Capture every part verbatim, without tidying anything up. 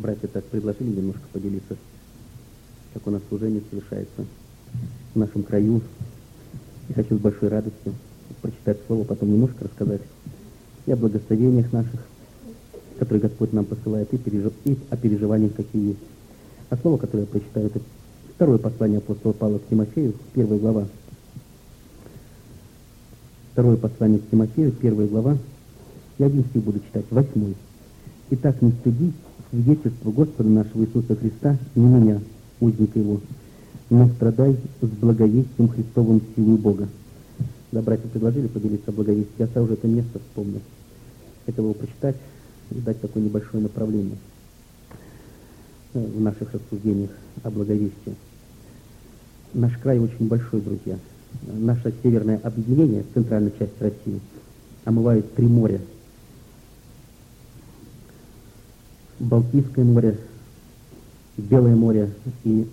Братья так предложили немножко поделиться, как у нас служение совершается в нашем краю. И хочу с большой радостью прочитать слово, потом немножко рассказать и о благословениях наших, которые Господь нам посылает, и, пережив... и о переживаниях, какие есть. А слово, которое я прочитаю, это второе послание апостола Павла к Тимофею, первая глава. Второе послание к Тимофею, первая глава. Я один стих буду читать, восьмой. «Итак, не стыдись свидетельства Господа нашего Иисуса Христа, не меня, узника Его, но страдай с благовестием Христовым силой Бога». Да, братья предложили поделиться о благовестии, я сразу это место вспомнил. Хотел его прочитать и дать такое небольшое направление в наших рассуждениях о благовестии. Наш край очень большой, друзья. Наше северное объединение, центральная часть России, омывает три моря. Балтийское море, Белое море и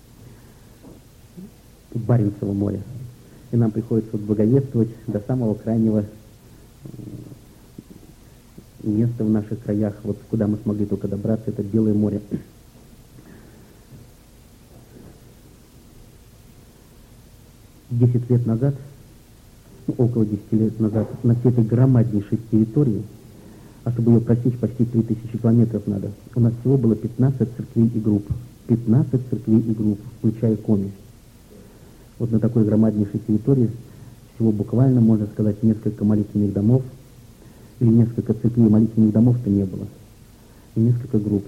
Баренцево море. И нам приходится вот благовествовать до самого крайнего места в наших краях, вот куда мы смогли только добраться, это Белое море. Десять лет назад, ну, около десяти лет назад, на всей этой громаднейшей территории, а чтобы ее просечь, почти три тысячи километров надо, у нас всего было пятнадцать церквей и групп. пятнадцать церквей и групп, включая Коми. Вот на такой громаднейшей территории всего буквально, можно сказать, несколько молитвенных домов, или несколько церквей, молитвенных домов-то не было, и несколько групп.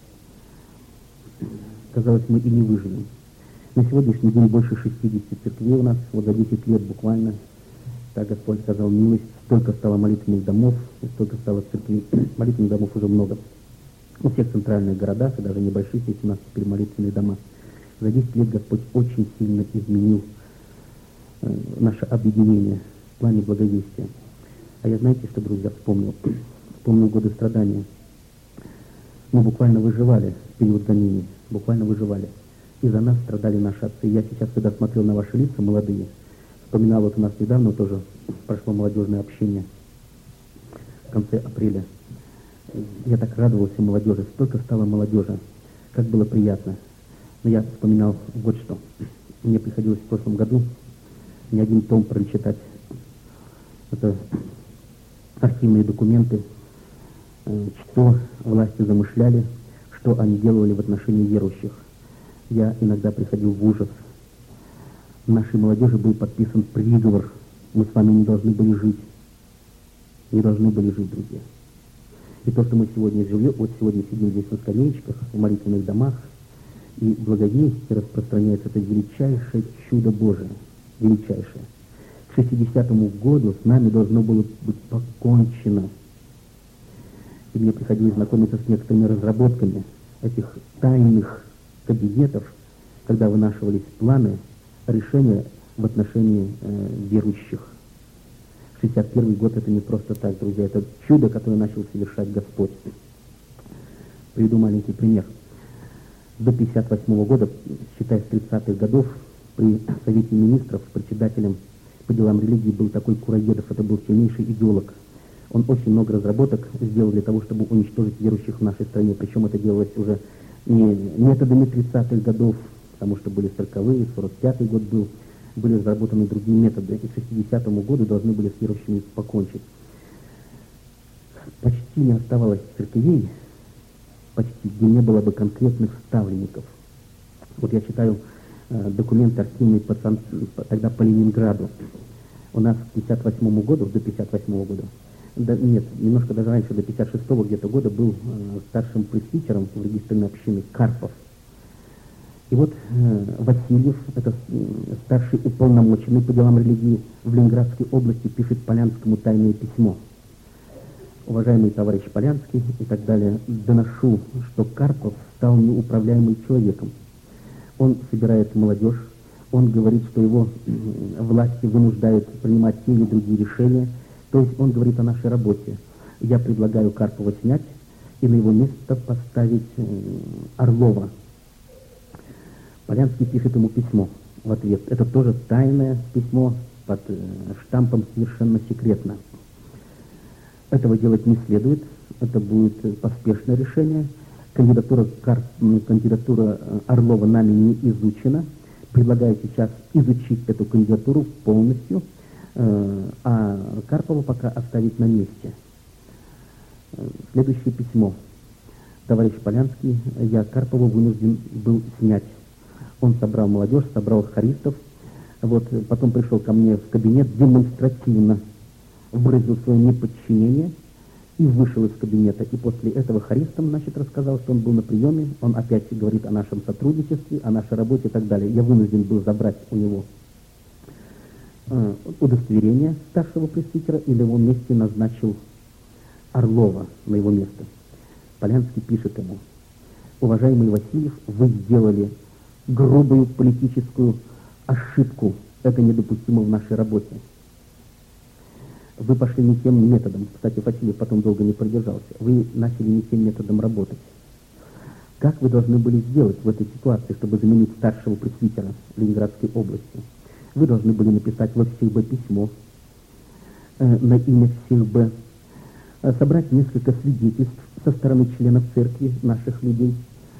Казалось, мы и не выживем. На сегодняшний день больше шестидесяти церквей у нас, вот за десять лет буквально, так Господь сказал милость, столько стало молитвенных домов, и столько стало церквей. Молитвенных домов уже много. У всех центральных городах, и даже небольших, есть у нас теперь молитвенные дома. За десять лет Господь очень сильно изменил э, наше объединение в плане благовестия. А я, знаете, что, друзья, вспомнил? Вспомнил годы страдания. Мы буквально выживали в период гонений, буквально выживали. И за нас страдали наши отцы. Я сейчас, когда смотрел на ваши лица молодые, вспоминал, вот у нас недавно тоже прошло молодежное общение в конце апреля. Я так радовался молодежи, столько стало молодежи, как было приятно. Но я вспоминал вот что. Мне приходилось в прошлом году не один том прочитать. Это архивные документы, что власти замышляли, что они делали в отношении верующих. Я иногда приходил в ужас. Нашей молодежи был подписан приговор. Мы с вами не должны были жить. Не должны были жить, друзья. И то, что мы сегодня живем, вот сегодня сидим здесь на скамеечках, в молитвенных домах, и благовестие распространяется, это величайшее чудо Божие. Величайшее. К шестидесятому году с нами должно было быть покончено. И мне приходилось знакомиться с некоторыми разработками этих тайных кабинетов, когда вынашивались планы, решения в отношении э, верующих. шестьдесят первый год это не просто так, друзья, это чудо, которое начал совершать Господь. Приведу маленький пример. До пятьдесят восьмого года, считая с тридцатых годов, при Совете Министров председателем по делам религии был такой Кураедов, это был сильнейший идеолог. Он очень много разработок сделал для того, чтобы уничтожить верующих в нашей стране, причем это делалось уже не методами тридцатых годов, потому что были сороковые, сорок пятый год был, были разработаны другие методы, и к шестидесятому году должны были с верующими покончить. Почти не оставалось церквей, почти, где не было бы конкретных ставленников. Вот я читаю э, документы архивные по, тогда по Ленинграду. У нас к пятьдесят восьмому году, до пятьдесят восьмого года, да, нет, немножко даже раньше, до пятьдесят шестого где-то года был э, старшим пресвитером в регистрной общины Карпов. И вот э, Васильев, это э, старший уполномоченный по делам религии в Ленинградской области, пишет Полянскому тайное письмо. Уважаемый товарищ Полянский и так далее, доношу, что Карпов стал неуправляемым человеком. Он собирает молодежь, он говорит, что его э, власти вынуждают принимать те или другие решения. То есть он говорит о нашей работе. Я предлагаю Карпова снять и на его место поставить э, Орлова. Полянский пишет ему письмо в ответ. Это тоже тайное письмо под э, штампом «Совершенно секретно». Этого делать не следует. Это будет поспешное решение. Кандидатура, кандидатура Орлова нами не изучена. Предлагаю сейчас изучить эту кандидатуру полностью, а Карпова пока оставить на месте. Следующее письмо. Товарищ Полянский, я Карпову вынужден был снять. Он собрал молодежь, собрал хористов, вот, потом пришел ко мне в кабинет, демонстративно выразил свое неподчинение и вышел из кабинета. И после этого хористам, значит, рассказал, что он был на приеме, он опять говорит о нашем сотрудничестве, о нашей работе и так далее. Я вынужден был забрать у него э, удостоверение старшего пресвитера, и на его месте назначил Орлова на его место. Полянский пишет ему: уважаемый Васильев, вы сделали грубую политическую ошибку. Это недопустимо в нашей работе. Вы пошли не тем методом. Кстати, Васильев потом долго не продержался. Вы начали не тем методом работать. Как вы должны были сделать в этой ситуации, чтобы заменить старшего пресвитера Ленинградской области? Вы должны были написать во ВСИЛБ письмо э, на имя ВСИЛБ, э, собрать несколько свидетельств со стороны членов церкви, наших людей.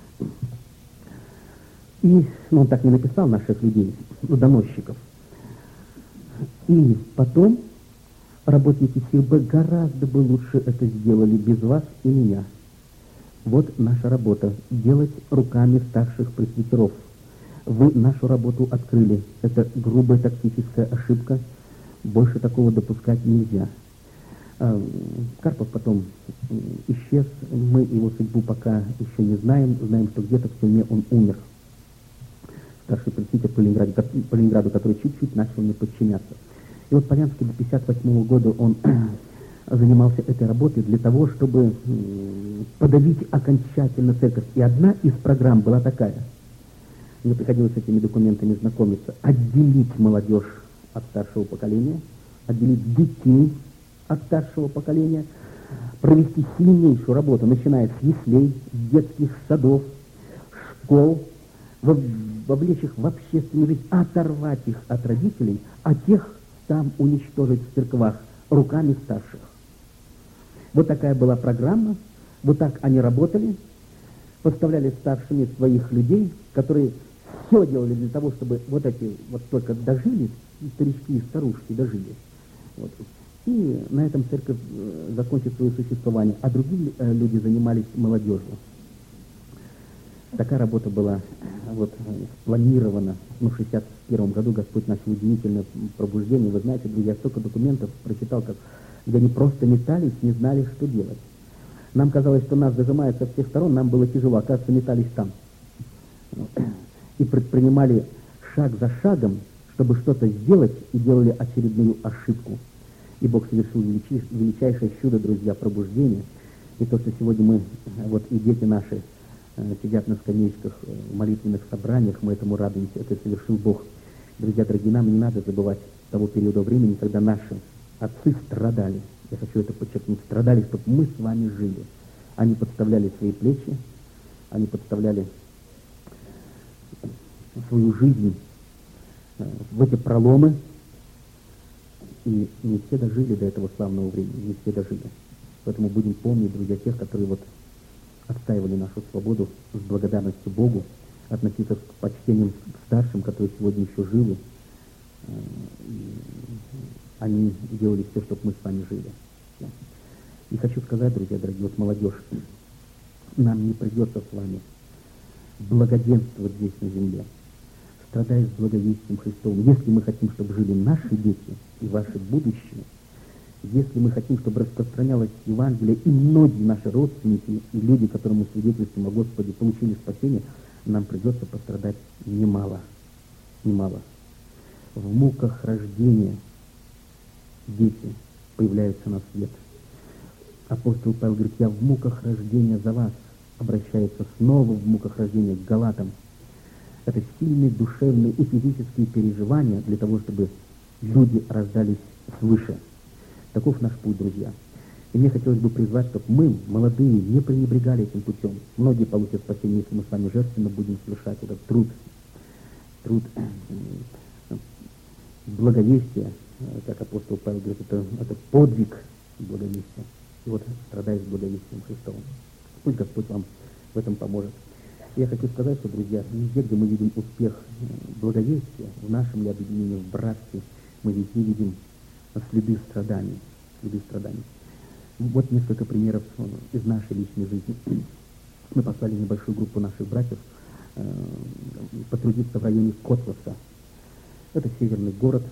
И, ну, он так не написал, наших людей, ну, доносчиков. И потом работники СИЛБ гораздо бы лучше это сделали без вас и меня. Вот наша работа — делать руками старших пресвитеров. Вы нашу работу открыли. Это грубая тактическая ошибка. Больше такого допускать нельзя. Карпов потом исчез. Мы его судьбу пока еще не знаем. Знаем, что где-то в тюрьме он умер. Старший пресвитер по Ленинграду, по Ленинграду, который чуть-чуть начал мне подчиняться. И вот Полянский до тысяча девятьсот пятьдесят восьмого года он занимался этой работой для того, чтобы подавить окончательно церковь. И одна из программ была такая. Мне приходилось с этими документами знакомиться. Отделить молодежь от старшего поколения, отделить детей от старшего поколения, провести сильнейшую работу, начиная с яслей, детских садов, школ, вовлечь их в общественную жизнь, оторвать их от родителей, а тех там уничтожить в церквах руками старших. Вот такая была программа, вот так они работали, поставляли старшими своих людей, которые все делали для того, чтобы вот эти вот только дожили, старички и старушки дожили. Вот. И на этом церковь закончит свое существование, а другие э, люди занимались молодежью. Такая работа была вот, спланирована. Ну, в шестьдесят первом году Господь начал удивительное пробуждение. Вы знаете, друзья, столько документов прочитал, как, где они просто метались, не знали, что делать. Нам казалось, что нас зажимают со всех сторон, нам было тяжело, оказывается, метались там. И предпринимали шаг за шагом, чтобы что-то сделать, и делали очередную ошибку. И Бог совершил величайшее чудо, друзья, пробуждения. И то, что сегодня мы, вот и дети наши, сидят на скамеечках в молитвенных собраниях, мы этому радуемся, это совершил Бог. Друзья дорогие, нам не надо забывать того периода времени, когда наши отцы страдали. Я хочу это подчеркнуть, страдали, чтобы мы с вами жили. Они подставляли свои плечи, они подставляли свою жизнь в эти проломы, и не все дожили до этого славного времени, не все дожили. Поэтому будем помнить, друзья, тех, которые вот отстаивали нашу свободу, с благодарностью Богу, относиться к почтениям к старшим, которые сегодня еще живы. Они делали все, чтобы мы с вами жили. И хочу сказать, друзья дорогие, вот молодежь, нам не придется с вами благоденствовать здесь на земле, страдая с благовестием Христовым. Если мы хотим, чтобы жили наши дети и ваше будущее, если мы хотим, чтобы распространялось Евангелие, и многие наши родственники и люди, которым мы свидетельствуем о Господе, получили спасение, нам придется пострадать немало. Немало. В муках рождения дети появляются на свет. Апостол Павел говорит: я в муках рождения за вас, обращается снова в муках рождения к Галатам. Это сильные душевные и физические переживания для того, чтобы люди рождались свыше. Таков наш путь, друзья. И мне хотелось бы призвать, чтобы мы, молодые, не пренебрегали этим путем. Многие получат спасение, если мы с вами жертвенно будем совершать этот труд. Труд благовестия, как апостол Павел говорит, это, это подвиг благовестия. И вот страдая с благовестием Христовым. Пусть Господь вам в этом поможет. Я хочу сказать, что, друзья, везде, где мы видим успех благовестия, в нашем ли объединении, в братстве, мы везде видим следы страданий, следы страданий. Вот несколько примеров из нашей личной жизни. Мы послали небольшую группу наших братьев э, потрудиться в районе Котласа. Это северный город.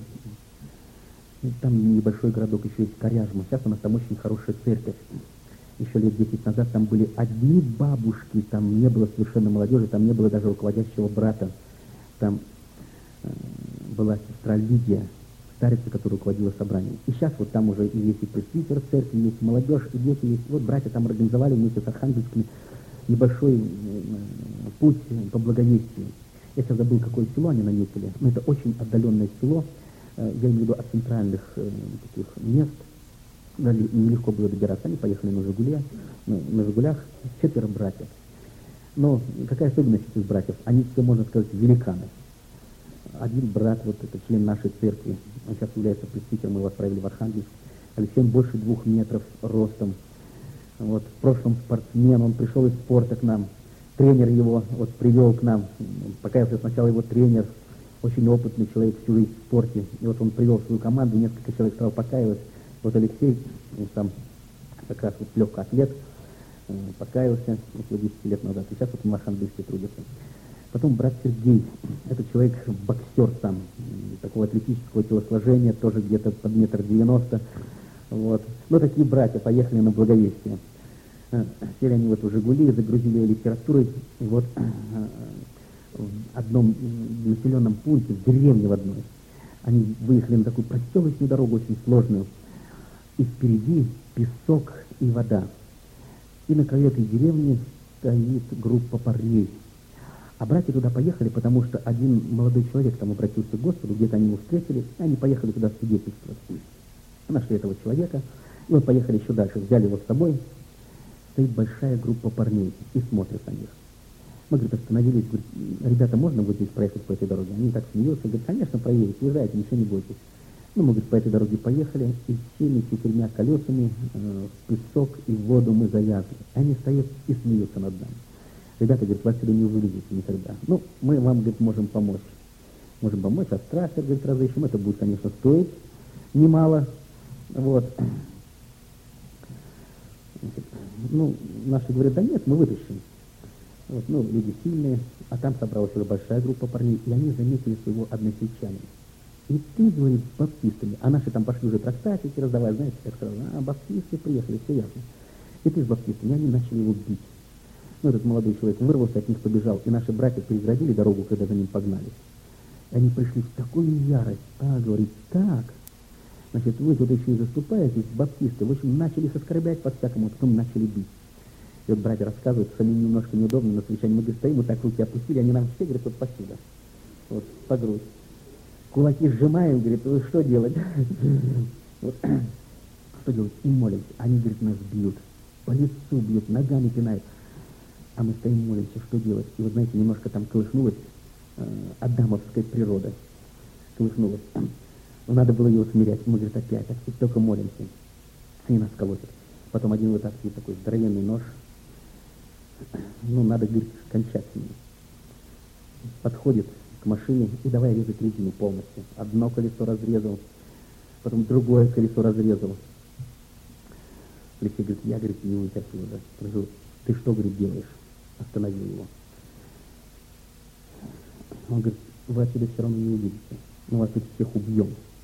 Там небольшой городок еще есть Коряжма. Сейчас у нас там очень хорошая церковь. Еще лет десять назад там были одни бабушки, там не было совершенно молодежи, там не было даже руководящего брата. Там э, была сестра Лидия, старица, которая руководила собранием. И сейчас вот там уже и есть и пресвитер церкви, есть молодежь, и дети есть. Вот братья там организовали вместе с архангельскими небольшой э, путь по благовестию. Я сейчас забыл, какое село они наметили, но это очень отдаленное село, э, я имею в виду от центральных э, таких мест. Нелегко было добираться, они поехали на «Жигуле», ну, на «Жигулях», четверо братьев. Но какая особенность этих братьев? Они все, можно сказать, великаны. Один брат, вот это член нашей церкви, он сейчас является пресвитером, мы его отправили в Архангельск. Алексей, он больше двух метров ростом. Вот, в прошлом спортсмен, он пришел из спорта к нам. Тренер его вот привел к нам, покаялся сначала его тренер, очень опытный человек всю жизнь в спорте. И вот он привел свою команду, несколько человек стал покаивать. Вот Алексей, он там как раз вот легкоатлет, э, покаялся около десяти лет назад, и сейчас вот в Архангельске трудится. Потом брат Сергей, это человек боксер сам, такого атлетического телосложения, тоже где-то под метр девяносто. Вот. Но такие братья поехали на благовестие. Э, сели они вот в «Жигули», загрузили ее литературой, и вот э, в одном населенном пункте, в деревне в одной, они выехали на такую проселочную дорогу, очень сложную, и впереди песок и вода. И на краю этой деревни стоит группа парней. А братья туда поехали, потому что один молодой человек там обратился к Господу, где-то они его встретили, и они поехали туда свидетельствовать. Нашли этого человека, и вот поехали еще дальше, взяли его с собой. Стоит большая группа парней и смотрят на них. Мы, говорит, остановились, говорит, ребята, можно вот здесь проехать по этой дороге? Они так смеются, говорят, конечно, проедете, езжайте, ничего не бойтесь. Ну, мы, говорит, по этой дороге поехали, и всеми четырьмя колесами э, в песок и в воду мы завязли. Они стоят и смеются над нами. Ребята, говорит, вы отсюда не вылезете никогда. Ну, мы вам, говорит, можем помочь. Можем помочь, а страхер, говорит, разыщем. Это будет, конечно, стоить немало. Вот. Ну, наши говорят, да нет, мы вытащим. Вот, ну, люди сильные, а там собралась уже большая группа парней, и они заметили своего односельчанина. И ты, говорит, с баптистами, а наши там пошли уже трактатики раздавать, знаете, как сразу, а, баптисты приехали, все ясно. И ты с баптистами, и они начали его бить. Ну, этот молодой человек вырвался, от них побежал, и наши братья переградили дорогу, когда за ним погнались. И они пришли в такую ярость, а, говорит, так, значит, вы тут еще и заступаете, баптисты, в общем, начали их оскорблять по-всякому, а потом начали бить. И вот братья рассказывают, самим немножко неудобно на совещании, мы, говорит, стоим, вот так руки опустили, они нам все, говорят, вот посюда, вот, по грудь. Кулаки сжимаем, говорит, вы что делать? Вот. Что делать? И молимся. Они, говорит, нас бьют, по лицу бьют, ногами пинают. А мы стоим, молимся, что делать? И вот, знаете, немножко там колыхнулась э, адамовская природа. Колыхнулась. Но надо было ее усмирять. Мы, говорит, опять, так только молимся. Они нас колотят. Потом один вытаскивает такой здоровенный нож. Ну, надо, говорит, кончать с ним. Подходит к машине и давай резать резину полностью. Одно колесо разрезал, потом другое колесо разрезал. Алексей говорит, я, говорит, не вытерпел уже. Скажу, ты что, говорит, делаешь? Остановил его. Он говорит, вы отсюда все равно не увидите. Мы вас тут всех убьем.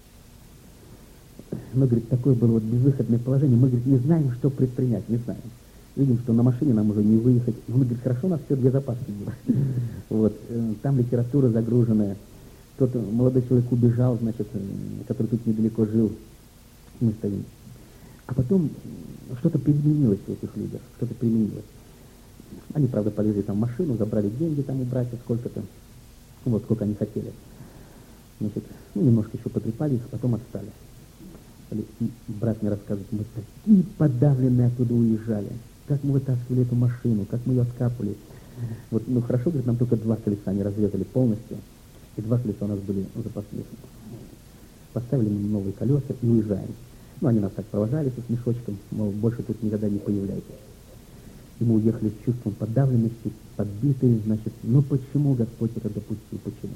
Мы, говорит, такое было вот безвыходное положение. Мы, говорит, не знаем, что предпринять, не знаем. Видим, что на машине нам уже не выехать. Он говорит, хорошо, у нас все две запаски было. Вот, там литература загруженная. Кто-то, молодой человек убежал, значит, который тут недалеко жил. Мы стоим. А потом что-то переменилось в этих людях, что-то переменилось. Они, правда, полезли там в машину, забрали деньги там у братьев, сколько-то, вот, сколько они хотели. Значит, ну, немножко еще потрепали их, потом отстали. И брат мне рассказывает, мы такие подавленные оттуда уезжали. Как мы вытаскивали эту машину, как мы ее откапывали. Вот, ну, хорошо, говорит, нам только два колеса они разрезали полностью, и два колеса у нас были запасных. Поставили мы новые колеса и уезжаем. Ну, они нас так провожали с мешочком, мол, больше тут никогда не появляйтесь. И мы уехали с чувством подавленности, подбитые, значит, ну почему Господь это допустил, почему?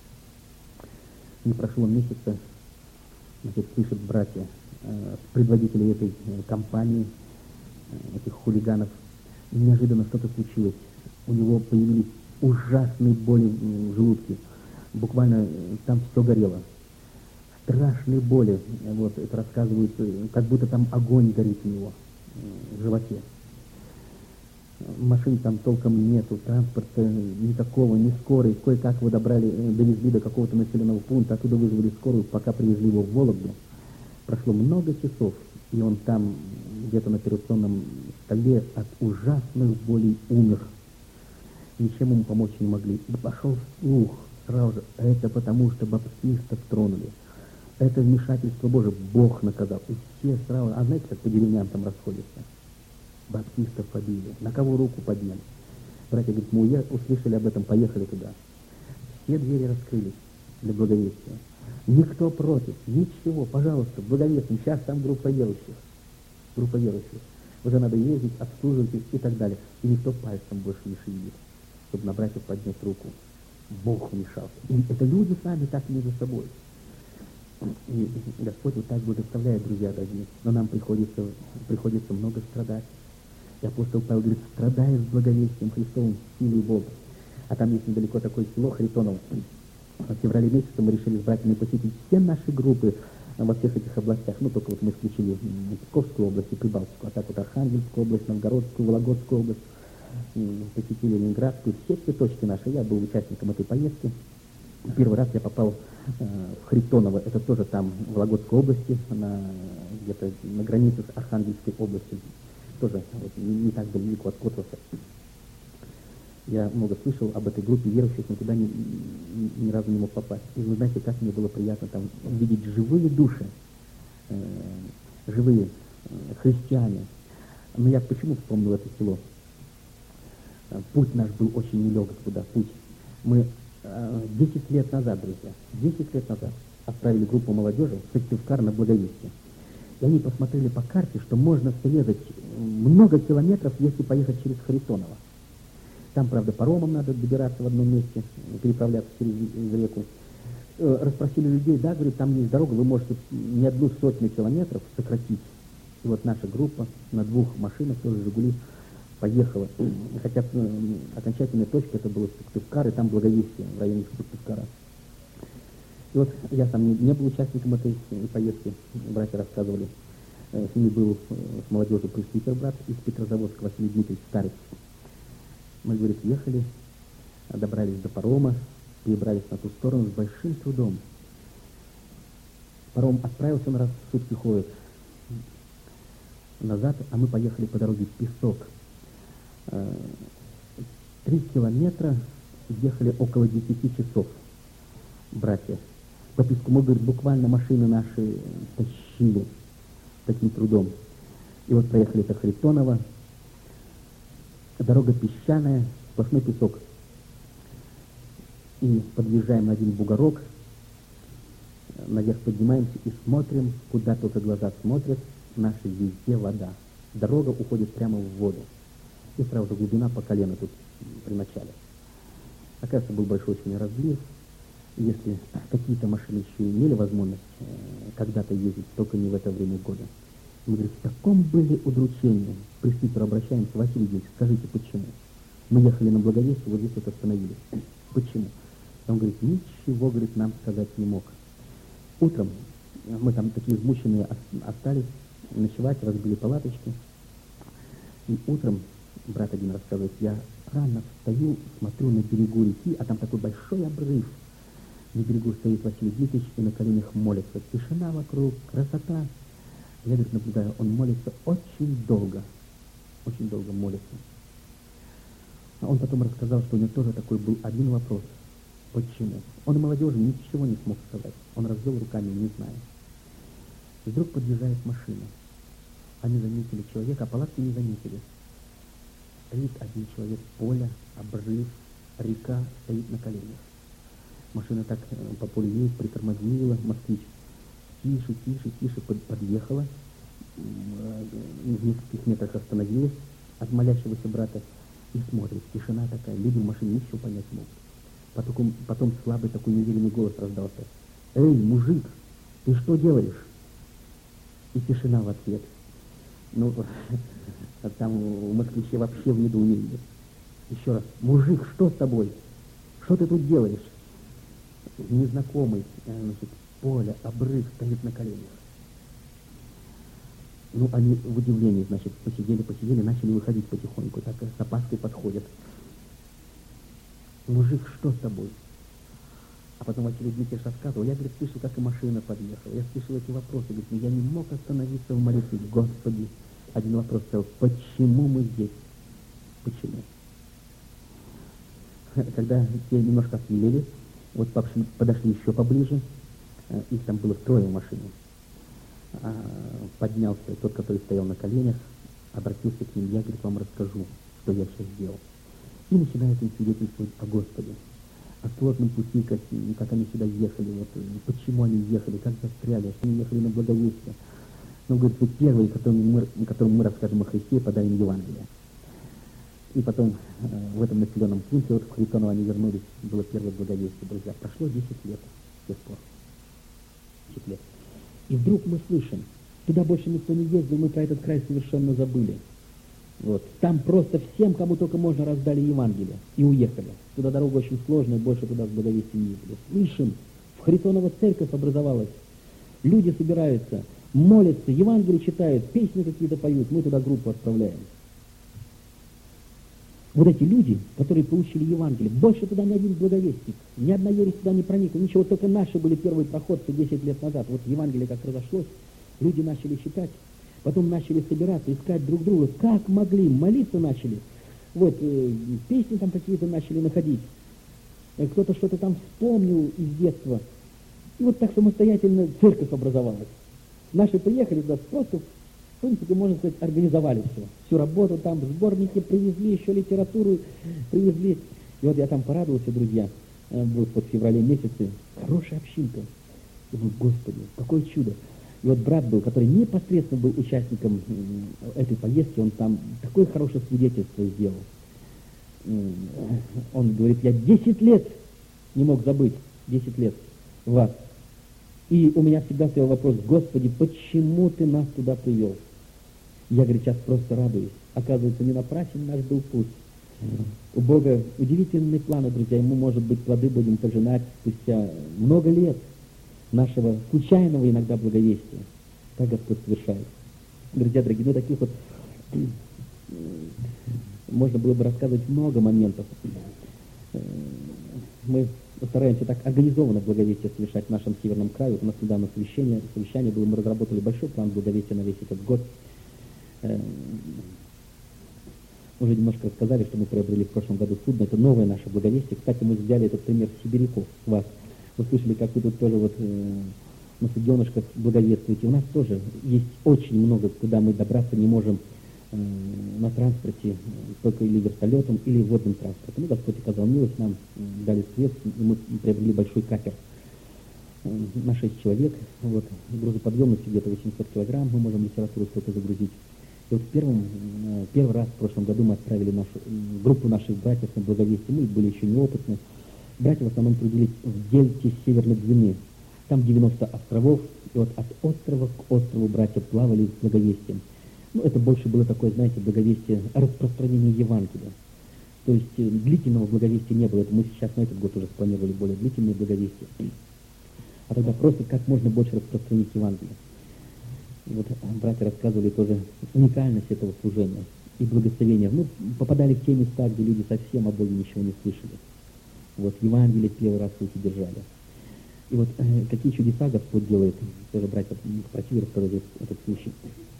Не прошло месяца, значит, слышат братья, э, предводители этой э, компании, э, этих хулиганов, неожиданно что-то случилось. У него появились ужасные боли в желудке. Буквально э, там все горело. Страшные боли. Вот, это рассказывают, э, как будто там огонь горит у него э, в животе. Машин там толком нету, транспорта никакого, ни скорой. Кое-как его добрали, довезли до какого-то населенного пункта, оттуда вызвали скорую, пока привезли его в Вологду. Прошло много часов, и он там, где-то на операционном столе, от ужасных болей умер. Ничем ему помочь не могли. И пошел слух сразу же, это потому, что баптистов тронули. Это вмешательство Божие, Бог наказал. И все сразу, а знаете, как по деревням там расходятся? Баптистов побили. На кого руку подняли? Братья говорят, мы уе- услышали об этом, поехали туда. Все двери раскрылись для благовестия. Никто против, ничего, пожалуйста, благовестим. Сейчас там группа верующих. Группа верующих. Уже надо ездить, обслуживать их и так далее. И никто пальцем больше не шевелит, чтобы на братьев поднять руку. Бог вмешался. И это люди сами так между собой. И Господь вот так благословляет, друзья дорогие. Но нам приходится, приходится много страдать. И апостол Павел говорит, страдая с благовестием Христовым, силой Бога. А там есть недалеко такое село Харитоново. В феврале месяце мы решили с братьями посетить все наши группы во всех этих областях. Ну, только вот мы исключили Псковскую область и Прибалтику, а так вот Архангельскую область, Новгородскую, Вологодскую область, посетили Ленинградскую, все все точки наши. Я был участником этой поездки. Первый раз я попал э, в Харитоново, это тоже там, в Вологодской области, на, где-то на границе с Архангельской областью. Тоже вот, не, не так далеко от Котовса. Я много слышал об этой группе верующих, но туда ни, ни, ни разу не мог попасть. И вы знаете, как мне было приятно там видеть живые души, э, живые э, христиане. Но я почему вспомнил это село? Путь наш был очень нелегок туда, путь. Мы э, десять лет назад, друзья, десять лет назад отправили группу молодежи в Сыктывкар на благовестие. И они посмотрели по карте, что можно срезать много километров, если поехать через Харитоново. Там, правда, паромом надо добираться в одном месте, переправляться через реку. Расспросили людей, да, говорит, там есть дорога, вы можете не одну сотню километров сократить. И вот наша группа на двух машинах, тоже «Жигули», поехала. Хотя окончательная точка это было Сыктывкар, и там благовестие в районе Сыктывкара. И вот я сам не, не был участником этой поездки, братья рассказывали. С ними был с молодежью пресвитер брат из Петрозаводска, Василий Дмитриевич, старец. Мы, говорит, ехали, добрались до парома, перебрались на ту сторону с большим трудом. Паром отправился, он раз в сутки ходит назад, а мы поехали по дороге в песок. Три километра ехали около десяти часов, братья. По песку мы, говорит, буквально машины наши тащили таким трудом. И вот проехали до Харитонова. Дорога песчаная, сплошной песок. И подъезжаем на один бугорок, наверх поднимаемся и смотрим, куда только глаза смотрят, наши везде вода. Дорога уходит прямо в воду. И сразу же глубина по колено тут при начале. Оказывается, был большой очень разлив. Если какие-то машины еще имели возможность э, когда-то ездить, только не в это время года. Мы говорим, в таком были удручении. К пресвитеру обращаемся, Василий Ильич, скажите, почему? Мы ехали на благовестие, вот здесь вот остановились. Почему? Он говорит, ничего, говорит, нам сказать не мог. Утром мы там такие измученные остались ночевать, разбили палаточки. И утром, брат один рассказывает, я рано встаю, смотрю на берегу реки, а там такой большой обрыв. На берегу стоит Василий Дмитриевич и на коленях молится. Тишина вокруг, красота. Я, говорит, наблюдаю, он молится очень долго. Очень долго молится. А он потом рассказал, что у него тоже такой был один вопрос. Почему? Он и молодежи ничего не смог сказать. Он развел руками, не знаю. И вдруг подъезжает машина. Они заметили человека, а палатки не заметили. Стоит один человек, поле, обрыв, река, стоит на коленях. Машина так по полю едет, притормозила, москвич. Тише, тише, тише под, подъехала, в нескольких метрах остановилась, от молящегося брата и смотрит, тишина такая, люди в машине ничего понять не могут. Потом, потом слабый такой неуверенный голос раздался. «Эй, мужик, ты что делаешь?» И тишина в ответ. Ну, там у москвичей вообще в недоумении. Еще раз. «Мужик, что с тобой? Что ты тут делаешь?» Незнакомый, значит, поле, обрыв, стоит на коленях. Ну, они в удивлении, значит, посидели, посидели, начали выходить потихоньку, так с опаской подходят. «Мужик, что с тобой?» А потом Василий Дмитриевич рассказывал, я, говорит, слышал, как и машина подъехала. Я слышал эти вопросы, говорит, но я не мог остановиться в молитве. Господи, один вопрос стоял, почему мы здесь? Почему? Когда те немножко осмелели, вот пошли, подошли еще поближе, их там было трое в машине. Поднялся тот, который стоял на коленях, обратился к ним, я, говорит, вам расскажу, что я сейчас сделал. И начинает им свидетельствовать о Господе, о сложном пути, как, как они сюда ехали, вот, почему они ехали, как застряли, что они ехали на благовестие. Ну, говорит, вы первые, которым мы, которым мы расскажем о Христе и подарим Евангелие. И потом э, в этом населенном пункте, вот в Харитоново они вернулись, было первое благовестие, друзья. Прошло десять лет с тех пор. десять лет. И вдруг мы слышим, туда больше никто не ездил, мы про этот край совершенно забыли. Вот. Там просто всем, кому только можно, раздали Евангелие и уехали. Туда дорога очень сложная, больше туда с благовестием не ездили. Слышим, в Харитоново церковь образовалась, люди собираются, молятся, Евангелие читают, песни какие-то поют, мы туда группу отправляем. Вот эти люди, которые получили Евангелие, больше туда ни один благовестник, ни одна ересь туда не проникла, ничего, только наши были первые проходцы десять лет назад. Вот Евангелие как разошлось, люди начали читать, потом начали собираться, искать друг друга, как могли, молиться начали. Вот, э, песни там какие-то начали находить, э, кто-то что-то там вспомнил из детства. И вот так самостоятельно церковь образовалась. Наши приехали туда просто, в принципе, можно сказать, организовали все. Всю работу там, сборники привезли, еще литературу привезли. И вот я там порадовался, друзья, был вот в феврале месяце, хорошая общинка. Думаю, Господи, какое чудо. И вот брат был, который непосредственно был участником этой поездки, он там такое хорошее свидетельство сделал. Он говорит, я десять лет не мог забыть, десять лет вас. И у меня всегда стоял вопрос, Господи, почему ты нас туда привел? Я, говорит, сейчас просто радуюсь. Оказывается, не напрасен наш был путь. У Бога удивительные планы, друзья, и мы, может быть, плоды будем пожинать спустя много лет нашего случайного иногда благовестия. Так Господь совершает. Друзья дорогие, ну таких вот можно было бы рассказывать много моментов. Мы стараемся так организованно благовестие совершать в нашем северном крае. Вот у нас недавно совещание, совещание было, мы разработали большой план благовестия на весь этот год. Уже немножко рассказали, что мы приобрели в прошлом году судно. Это новое наше благовестие. Кстати, мы взяли этот пример с сибиряков, с вас. Вы слышали, как вы тут тоже вот э, на суденышках благовествуете. У нас тоже есть очень много, куда мы добраться не можем э, на транспорте, только или вертолетом, или водным транспортом. Ну, Господь оказал милость, нам э, дали свет, и мы приобрели большой катер э, на шесть человек. Вот, грузоподъемностью где-то восемьсот килограмм, мы можем литературу столько загрузить. И вот в первом, э, первый раз в прошлом году мы отправили нашу, э, группу наших братьев на благовестие. Мы были еще неопытны. Братья в основном трудились в дельте Северной Двины. Там девяносто островов, и вот от острова к острову братья плавали с благовестием. Ну, это больше было такое, знаете, благовестие, распространение Евангелия. То есть э, длительного благовестия не было. Это мы сейчас на этот год уже спланировали более длительное благовестие. А тогда просто как можно больше распространить Евангелие. И вот братья рассказывали тоже уникальность этого служения и благословения. Ну, попадали в те места, где люди совсем о Боге ничего не слышали. Вот Евангелие первый раз в руки держали. И вот э, какие чудеса Господь делает, тоже братья просили рассказать этот случай.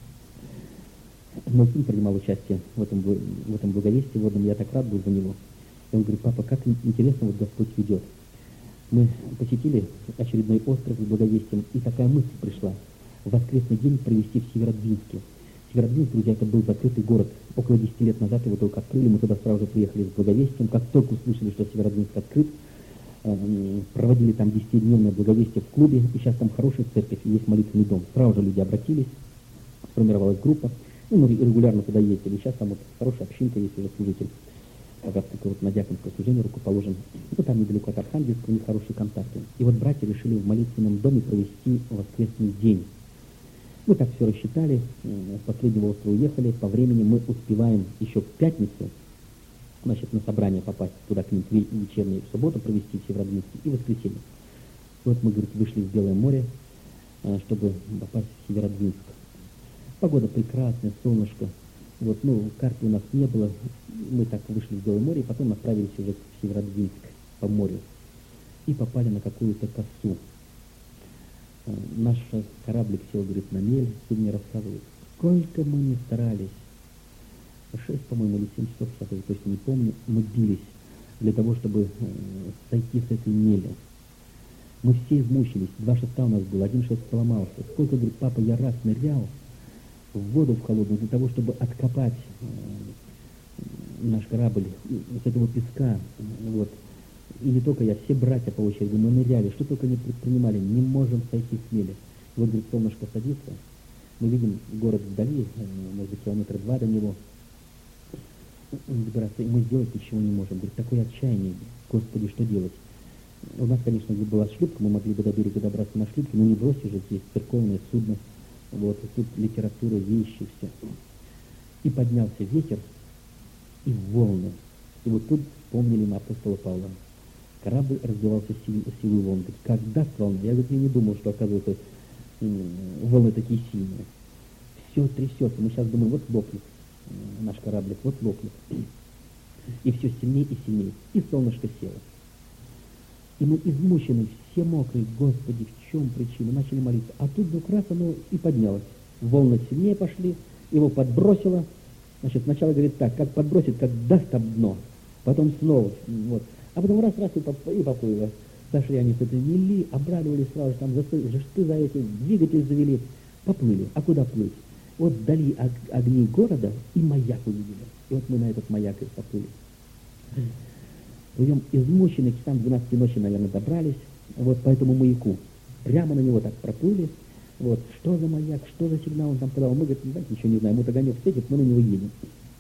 Мой сын принимал участие в этом, в этом благовестии водном, я так рад был за него. И он говорит, папа, как интересно вот Господь ведет. Мы посетили очередной остров с благовестием, и такая мысль пришла. В воскресный день провести в Северодвинске. Северодвинск, друзья, это был закрытый город. Около десяти лет назад его только открыли, мы туда сразу же приехали с благовестием. Как только услышали, что Северодвинск открыт, э, проводили там десятидневное благовестие в клубе, и сейчас там хорошая церковь, и есть молитвенный дом. Сразу же люди обратились, сформировалась группа, Ну, мы регулярно туда ездили. Сейчас там вот хорошая общинка есть уже, служитель. Пока только вот на дьяконское служение рукоположен. Ну, там недалеко от Архангельска, у них хорошие контакты. И вот братья решили в молитвенном доме провести воскресный день. Мы так все рассчитали, с последнего острова уехали, по времени мы успеваем еще в пятницу, значит, на собрание попасть туда к ним, вечерней, в субботу провести в Северодвинске и в воскресенье. Вот мы, говорит, вышли в Белое море, чтобы попасть в Северодвинск. Погода прекрасная, солнышко. Вот, ну, карты у нас не было. Мы так вышли в Белое море, и потом направились уже в Северодвинск по морю. И попали на какую-то косу. Наш кораблик сел, говорит, на мель, сын мне рассказывает. Сколько мы ни старались, шесть, по-моему, или семь часов, сейчас я точно не помню, мы бились для того, чтобы э, сойти с этой мели. Мы все измучились, два шеста у нас было, один шест сломался. Сколько, говорит, папа, я раз нырял в воду в холодную для того, чтобы откопать э, наш корабль с этого песка, вот. И не только я, все братья по очереди, мы ныряли, что только не предпринимали, не можем сойти с мели. Вот, говорит, солнышко садится, мы видим город вдали, может быть, километра два до него. И мы сделать ничего не можем. Говорит, такое отчаяние, Господи, что делать? У нас, конечно, была шлюпка, мы могли бы до берега добраться на шлюпке, но не бросишь же здесь церковное судно, вот, и тут литература, вещи, все. И поднялся ветер, и волны. И вот тут вспомнили мы апостола Павла. Корабль разбивался силой силу волн. Когда волны? Я, говорит, я не думал, что, оказывается, волны такие сильные. Все трясется. Мы сейчас думаем, вот лопнет наш кораблик, вот лопнет. И все сильнее и сильнее. И солнышко село. И мы измучены, все мокрые. Господи, в чем причина? Начали молиться. А тут вдруг раз оно и поднялось. Волны сильнее пошли, его подбросило. Значит, сначала говорит так, как подбросит, как даст об дно. Потом снова, вот. А потом раз-раз и, поп и поплыло. Сошли они с этой мели, обрадовались сразу же, там жесты за эти, двигатель завели, поплыли. А куда плыть? Вот вдали огни города и маяк увидели. И вот мы на этот маяк и поплыли. Плывем измученные, к там двенадцати ночи, наверное, добрались, вот по этому маяку. Прямо на него так проплыли. Вот, что за маяк, что за сигнал он там подал. Мы, говорит, знаете, ничего не знаем. Вот огонек светит, мы на него едем.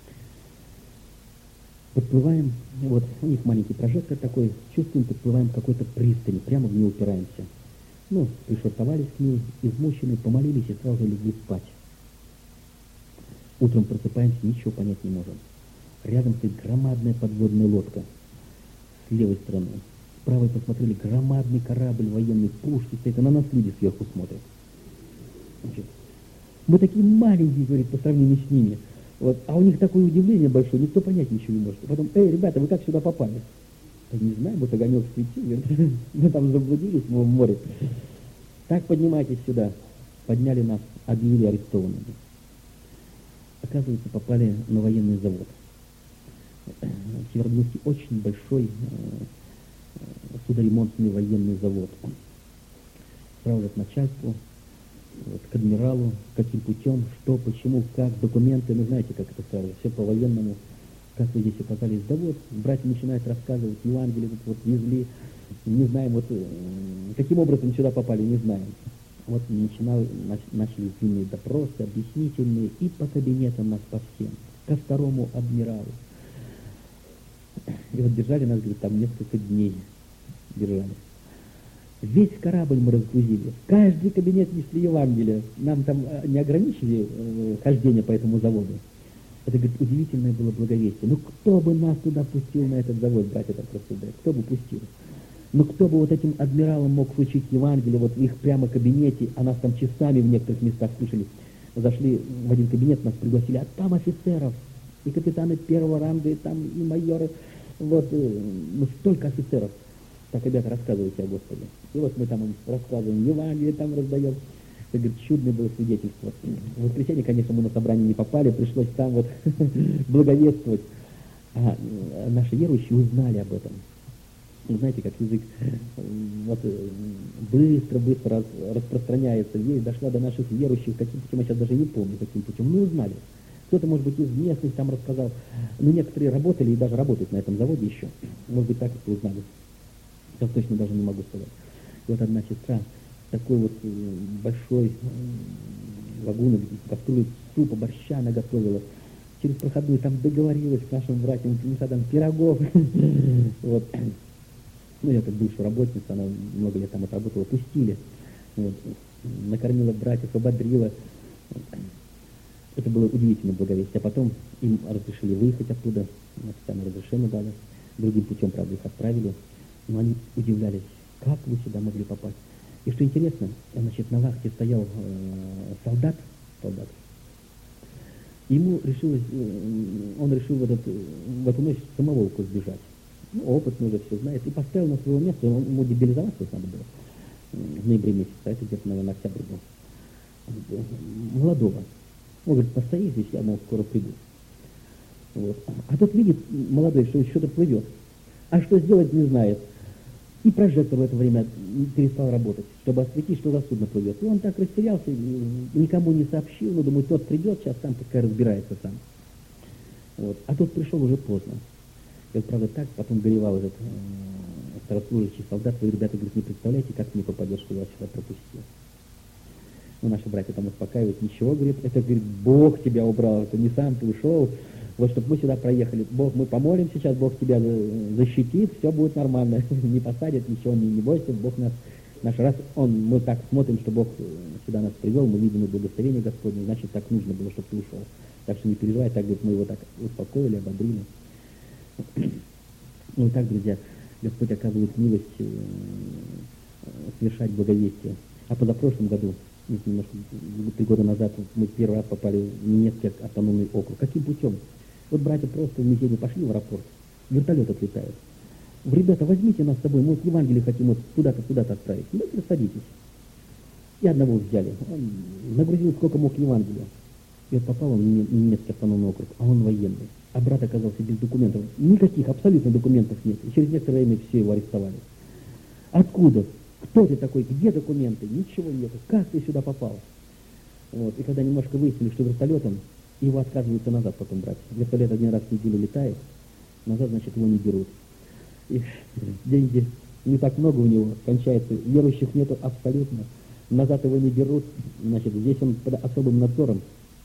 Подплываем, вот, у них маленький прожектор такой, чувствуем, подплываем к какой-то пристани, прямо в нее упираемся. Ну, пришвартовались к ней, измученные, помолились и сразу легли спать. Утром просыпаемся, ничего понять не можем. Рядом стоит громадная подводная лодка с левой стороны. С правой посмотрели, громадный корабль военный, пушки стоит, а на нас люди сверху смотрят. Значит, мы такие маленькие, говорит, по сравнению с ними. Вот, а у них такое удивление большое, никто понять ничего не может. Потом, эй, ребята, вы как сюда попали? Да не знаю, вот огонек светил, говорит, мы там заблудились, мы в море. Так поднимайтесь сюда. Подняли нас, объявили арестованными. Оказывается, попали на военный завод. В Северодвинске очень большой э, судоремонтный военный завод. Сразу же к начальству, вот, к адмиралу, каким путем, что, почему, как, документы, ну знаете, как это сразу, все по-военному, как вы здесь оказались. Да вот, братья начинают рассказывать, Евангелие вот, вот везли, не знаем, вот каким образом сюда попали, не знаем. Вот начинал, начали длинные допросы, объяснительные, и по кабинетам нас по всем, ко второму адмиралу. И вот держали нас, говорит, там несколько дней держали. Весь корабль мы разгрузили, в каждый кабинет несли Евангелие. Нам там не ограничили э, хождение по этому заводу. Это, говорит, удивительное было благовестие. Ну кто бы нас туда пустил, на этот завод, братья так рассуждают, кто бы пустил? Ну кто бы вот этим адмиралам мог вручить Евангелие, вот в их прямо кабинете, а нас там часами в некоторых местах слушали. Зашли в один кабинет, нас пригласили, а там офицеров, и капитаны первого ранга, и там и майоры, вот, ну столько офицеров. Так, ребята, рассказывайте о Господе. И вот мы там им рассказываем, Евангелие там раздаем. Это, говорит, чудное было свидетельство. В воскресенье, конечно, мы на собрание не попали, пришлось там вот благовествовать. А наши верующие узнали об этом. Вы знаете, как язык вот быстро-быстро раз, распространяется. Весть дошла до наших верующих, каким путем, я сейчас даже не помню, каким путем, но узнали. Кто-то, может быть, из местных там рассказал. Но некоторые работали и даже работают на этом заводе еще. Может быть, так это узнали. Я точно даже не могу сказать. И вот одна сестра такой вот большой лагуны, где кастрюлю супа, борща она готовила. Через проходную там договорилась с нашим братьям, принесла там пирогов. Вот. Ну, я как бывшая работница, она много лет там отработала, пустили. Вот. Накормила братьев, ободрила. Это было удивительно благовестие. А потом им разрешили выехать оттуда, официальное разрешение дали. Другим путем, правда, их отправили. Но они удивлялись, как вы сюда могли попасть. И что интересно, значит, на вахте стоял э, солдат, солдат. Ему решилось, э, он решил в, этот, в эту ночь самоволку сбежать. Ну, опытный уже все знает. И поставил на свое место, ему дебилизоваться надо было в ноябре месяце, а это где-то, наверное, октябрь был. Молодого. Он говорит, постои здесь, я, мол, скоро приду. Вот. А тот видит, молодой, что что-то плывет. А что сделать, не знает. И прожектор в это время перестал работать, чтобы осветить, что за судно плывет. И он так растерялся, никому не сообщил, но думаю, тот придет, сейчас сам пускай разбирается сам. Вот. А тот пришел уже поздно. И вот, правда, так, потом горевал этот э, старослужащий солдат, вы, ребята, говорит, не представляете, как ты не попадешь, что я сюда пропустил. Ну, наши братья там успокаивают, ничего, говорит, это, говорит, Бог тебя убрал, это не сам ты ушел, вот, чтобы мы сюда проехали. Бог, мы помолим сейчас, Бог тебя защитит, все будет нормально, не посадят, ничего, не, не бойся, Бог нас, наш раз, он, мы так смотрим, что Бог сюда нас привел, мы видим и благословение Господне, значит, так нужно было, чтобы ты ушел. Так что не переживай, так, говорит, мы его так успокоили, ободрили. Ну и так, друзья, Господь оказывает милость э, совершать благовестие. А позапрошлом году, немножко, три года назад, мы первый раз попали в Ненецкий автономный округ. Каким путем? Вот братья просто в Мизене пошли в аэропорт, вертолет отлетает. Ребята, возьмите нас с собой, мы вот Евангелие хотим вот туда-то, туда-то отправить. Ну, садитесь. И одного взяли. Он нагрузил сколько мог Евангелия. И вот попал он в Ненецкий автономный округ, а он военный. А брат оказался без документов. Никаких абсолютно документов нет. И через некоторое время все его арестовали. Откуда? Кто ты такой? Где документы? Ничего нет. Как ты сюда попал? Вот. И когда немножко выяснили, что вертолетом, его отказываются назад потом брать. Вертолет один раз в неделю летает, назад, значит, его не берут. И деньги не так много у него, кончается. Верующих нету абсолютно. Назад его не берут. Значит, здесь он под особым надзором.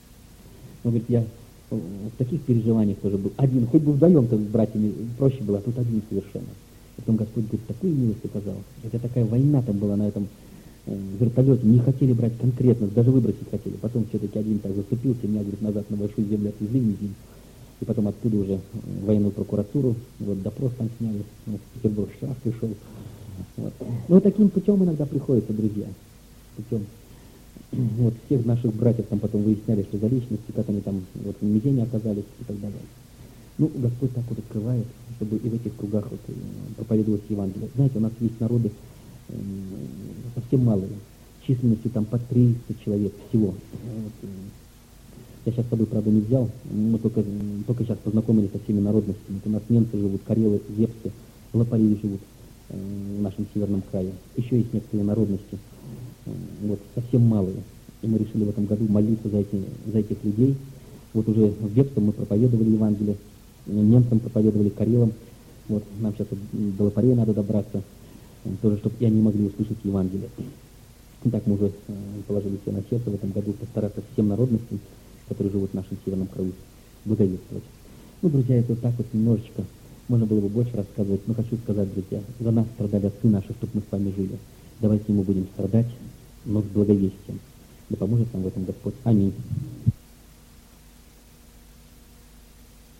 Он говорит, я в таких переживаниях тоже был. Один, хоть бы вдвоем-то с братьями проще было, а тут один совершенно. И потом Господь говорит, такую милость оказал. Хотя такая война там была на этом э, вертолете, не хотели брать конкретно, даже выбросить хотели. Потом все-таки один так зацепился, меня, говорит, назад на большую землю отвезли в Мизин. И потом оттуда уже в военную прокуратуру, вот допрос там сняли, ну, в Петербург штраф пришел. Вот. Ну, таким путем иногда приходится, друзья. Путем. Вот всех наших братьев там потом выясняли, что за личности, как они там вот в Мизене оказались и так далее. Ну, Господь так вот открывает, чтобы и в этих кругах вот проповедовать Евангелие. Знаете, у нас есть народы э, совсем малые, численностью там по триста человек всего. Вот, э, я сейчас с собой, правда, не взял, мы только, только сейчас познакомились со всеми народностями. Вот у нас немцы живут, карелы, вепсы, лопари живут э, в нашем северном крае. Еще есть некоторые народности. Вот, совсем малые. И мы решили в этом году молиться за, эти, за этих людей. Вот уже в Вепсом мы проповедовали Евангелие, немцам проповедовали, карелам. Вот, нам сейчас вот до лопарей надо добраться, тоже, чтобы и они могли услышать Евангелие. И так мы уже положили все на сердце в этом году постараться всем народностям, которые живут в нашем северном краю, благовествовать. Ну, друзья, это вот так вот немножечко, можно было бы больше рассказывать, но хочу сказать, друзья, за нас страдали отцы наши, чтобы мы с вами жили. Давайте мы будем страдать, но с благовестием. Да поможет нам в этом Господь. Аминь.